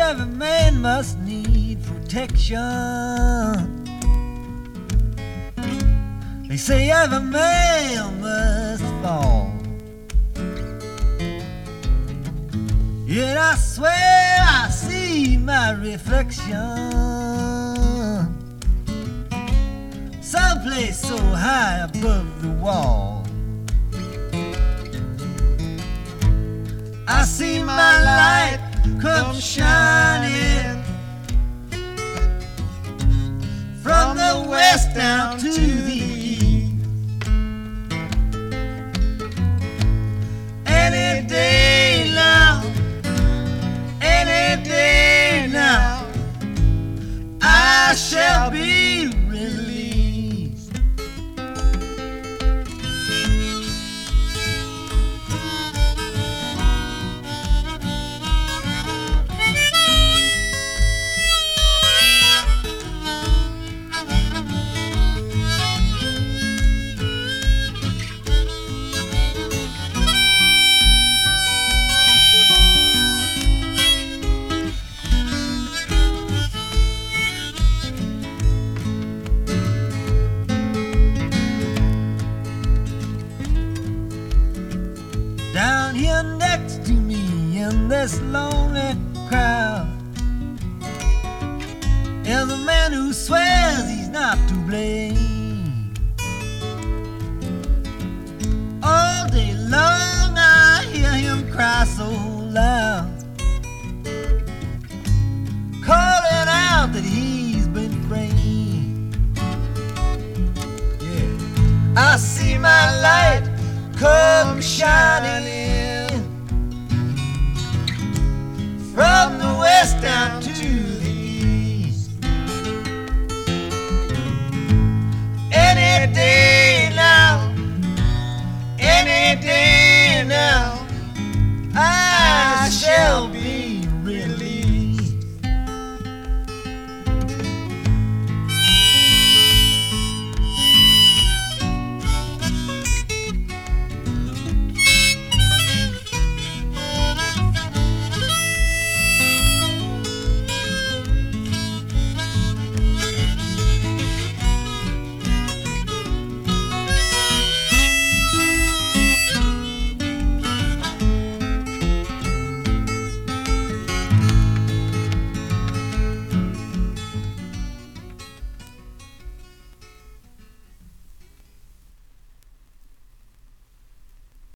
every man must need protection. They say every man must fall. Yet I swear I see my reflection someplace so high above the wall. I see my light come shining from the west down to the east. Any day now, any day now, I shall be released. Down here next to me in this lonely crowd is a man who swears he's not to blame. All day long I hear him cry so loud, calling out that he's been praying. Yeah, I see my light come shining in